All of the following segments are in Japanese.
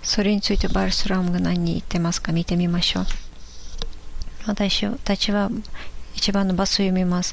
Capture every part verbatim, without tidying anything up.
それについてバルスラムが何言ってますか見てみましょう。私たちは一番のバスを読みます。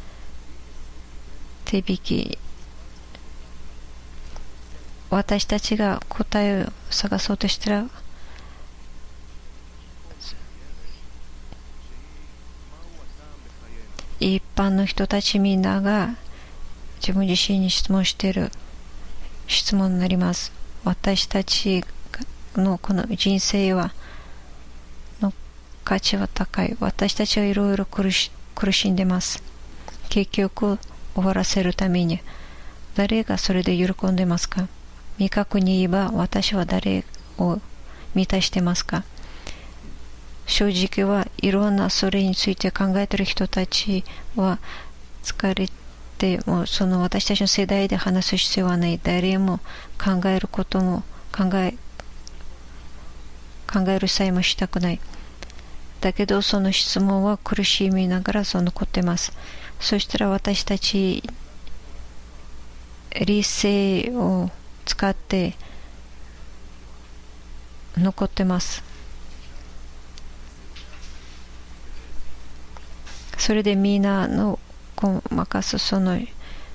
手引き。私たちが答えを探そうとしたら、一般の人たちみんなが自分自身に質問している質問になります。私たちのこの人生はの価値は高い。私たちはいろいろ苦し、苦しんでます。結局終わらせるために誰がそれで喜んでますか？明確に言えば私は誰を満たしてますか？正直はいろんなそれについて考えている人たちは疲れて、もうその私たちの世代で話す必要はない。誰も考えることも考え考えるさえもしたくない。だけどその質問は苦しみながらそう残ってます。そしたら私たち理性を使って残ってます。それでみんなの細かさ、その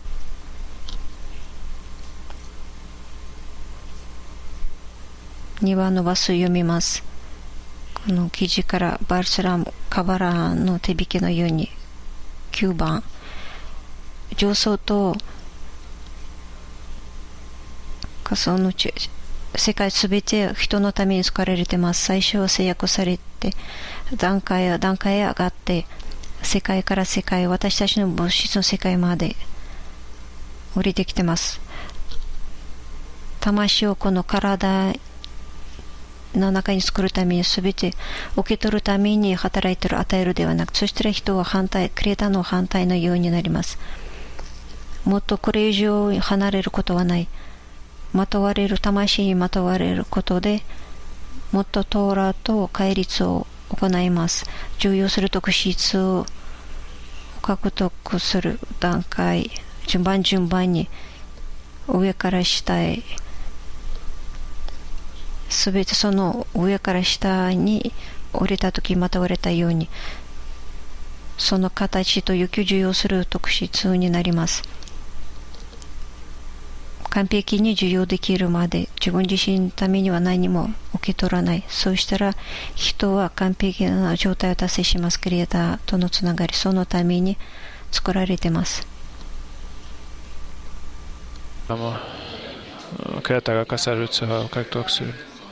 にばんのバスを読みます。この記事からバルスラム・カバランの手引きのようにきゅうばん、上層と仮想の世界すべて人のために作られてます。最初は制約されて段階や段階へ上がって世界から世界、私たちの物質の世界まで降りてきてます。魂をこの体の中に作るために全て受け取るために働いている、与えるではなく、そしたら人は反対、クレーターの反対のようになります。もっとこれ以上離れることはない。まとわれる、魂にまとわれることでもっとトーラと戒律を行います。重要する特質を獲得する段階、順番順番に上から下へ、すべてその上から下に降りたときまた降りたように、その形と欲求重要する特質になります。完璧に受容できるまで自分自身のためには何も受け取らない。そうしたら人は完璧な状態を達成します。クリエイターとのつながり、そのために作られています。 クリエイターが課されるツアーを獲得する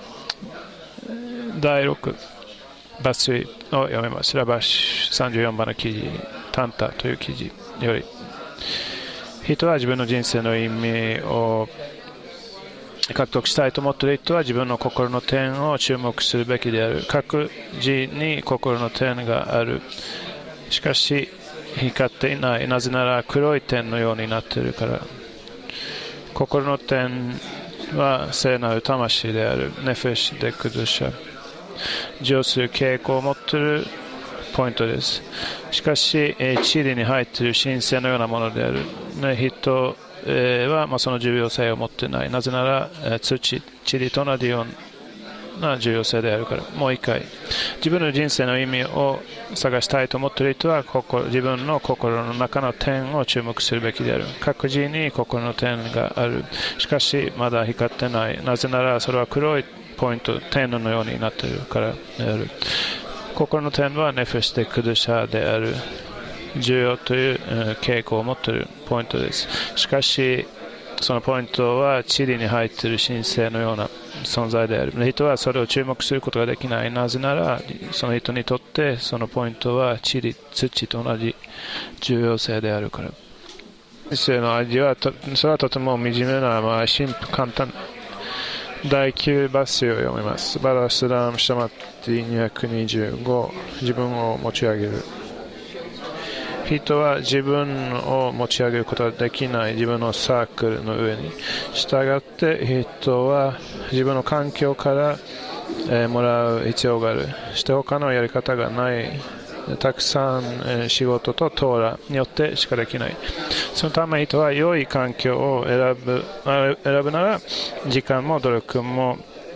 だいろくバスを読めます。ラバシさんじゅうよんばんの記事、タンタという記事より、人は自分の人生の意味を獲得したいと思っている人は自分の心の点を注目するべきである。各自に心の点がある。しかし光っていない。なぜなら黒い点のようになっているから。心の点は聖なる魂である。ネフェシュ・デ・クドゥシャ。上する傾向を持っているポイントです。しかし、地理に入っている神聖のようなものである。人はまあその重要性を持っていない。なぜなら土、地理と同じような重要性であるから。もう一回、自分の人生の意味を探したいと思っている人は自分の心の中の点を注目するべきである。各自に心の点がある。しかしまだ光ってない。なぜならそれは黒いポイント、点のようになっているからである。心の点はネフェシュ・デ・クドゥシャである。重要という傾向を持っているポイントです。しかしそのポイントは地理に入っている神聖のような存在である。人はそれを注目することができない。なぜならその人にとってそのポイントは地理、土と同じ重要性であるから。人生の味はとそれはとても惨めな、まあ、シンプル簡単。だいきゅうバスを読みます。バラスラム・シャマッティにひゃくにじゅうご、自分を持ち上げる。人は自分を持ち上げることができない。自分のサークルの上に従って人は自分の環境から、えー、もらう必要がある。して他のやり方がない。たくさん、えー、仕事とトーラによってしかできない。そのため人は良い環境を選ぶ、選ぶなら時間も努力も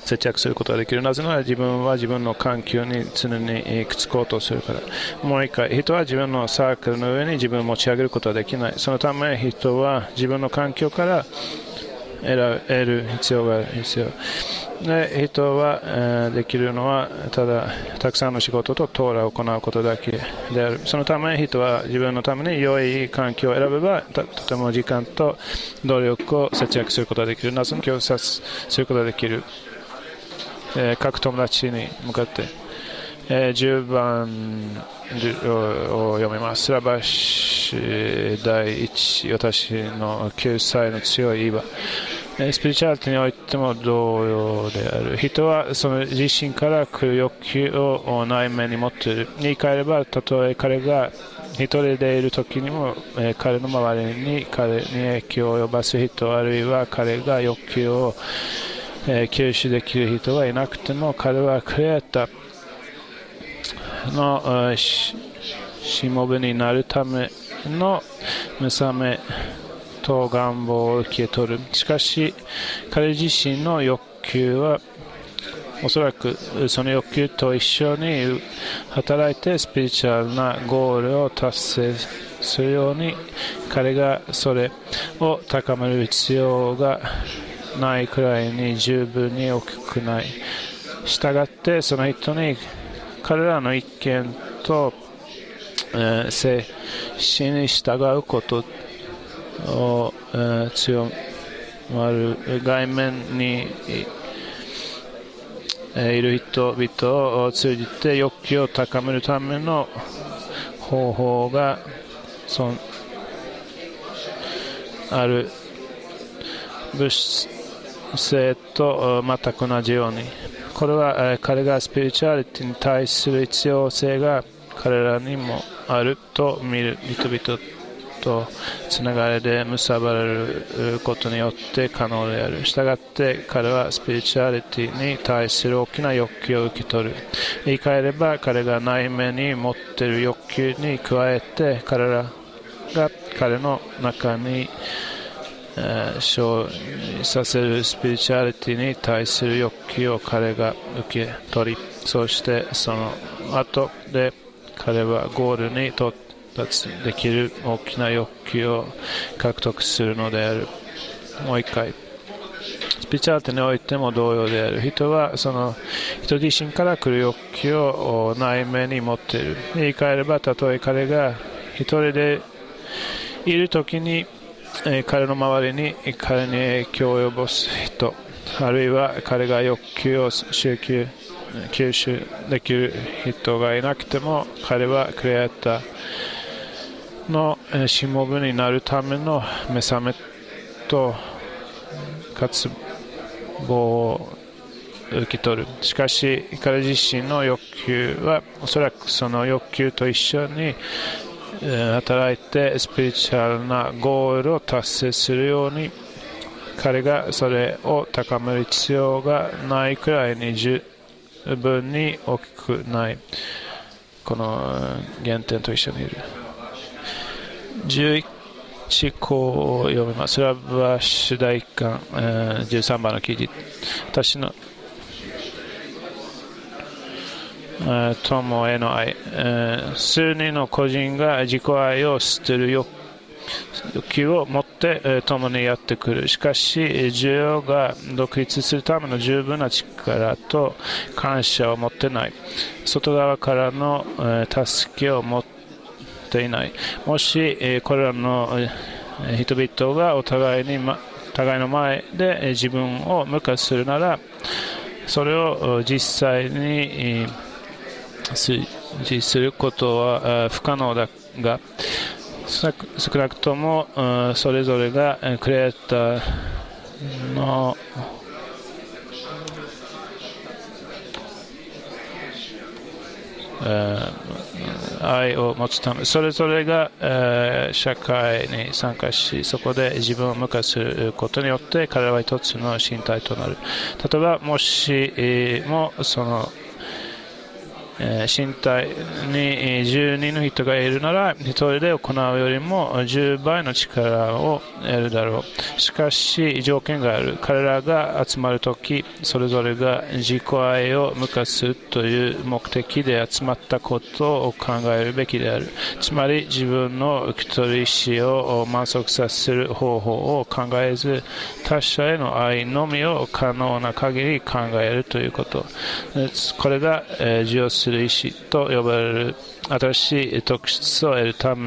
接着することができる。なぜなら自分は自分の環境に常にくっつこうとするから。もう一回、人は自分のサークルの上に自分を持ち上げることはできない。そのため人は自分の環境から得る必要がある。必要で、人は、えー、できるのはただたくさんの仕事とトーラを行うことだけである。そのため人は自分のために良い環境を選べばとても時間と努力を節約することができる。謎の強殺することができる。えー、各友達に向かって、えー、じゅうばんを読みます。ラバシだいいち、私の救済の強い岩。スピリチュアリティにおいても同様である。人はその自身から来る欲求を内面に持っている。言い換えれば、たとえ彼が一人でいる時にも、えー、彼の周りに彼に影響を及ばす人、あるいは彼が欲求を、えー、吸収できる人がいなくても、彼はクリエイターのしもべになるための目覚めと願望を受け取る。しかし彼自身の欲求はおそらくその欲求と一緒に働いてスピリチュアルなゴールを達成するように、彼がそれを高める必要がないくらいに十分に大きくない。したがってその人に彼らの意見と、えー、精神に従うことを、えー、強まる。外面に、えー、いる人々を通じて欲求を高めるための方法がそある。物性と全く同じように、これは、えー、彼がスピリチュアリティに対する必要性が彼らにもあると見る人々とつながりで結ばれることによって可能である。したがって彼はスピリチュアリティに対する大きな欲求を受け取る。言い換えれば、彼が内面に持っている欲求に加えて、彼らが彼の中に生じさせるスピリチュアリティに対する欲求を彼が受け取り、そしてその後で彼はゴールに到達できる大きな欲求を獲得するのである。もう一回、スピリチュアリティにおいても同様である。人はその人自身から来る欲求を内面に持っている。言い換えれば、たとえ彼が一人でいるときに彼の周りに彼に影響を及ぼす人、あるいは彼が欲求を集中吸収できる人がいなくても、彼はクリエイターのしもべになるための目覚めと渇望を受け取る。しかし彼自身の欲求はおそらくその欲求と一緒に働いてスピリチュアルなゴールを達成するように、彼がそれを高める必要がないくらいに十分に大きくない。この原点と一緒にいる。じゅういち項を読みます。ラバシ第一巻、えー、じゅうさんばんの記事。私の友への愛、えー、数人の個人が自己愛を捨てる欲求を持って、えー、共にやってくる。しかし需要が独立するための十分な力と感謝を持ってない。外側からの、えー、助けを持っていない。もし、えー、これらの、えー、人々がお互いに、ま、互いの前で、えー、自分を無化するなら、それを実際に、えー推示することは不可能だが、少なくともそれぞれがクリエイターの愛を持つため、それぞれが社会に参加し、そこで自分を無化することによって彼らは一つの身体となる。例えばもしもその身体にじゅうにんの人がいるなら一人で行うよりもじゅうばいの力を得るだろう。しかし条件がある。彼らが集まるときそれぞれが自己愛を無化するという目的で集まったことを考えるべきである。つまり自分の受け取る意思を満足させる方法を考えず他者への愛のみを可能な限り考えるということ。これが、えー、受容する意思と呼ばれる新しい特質を得るため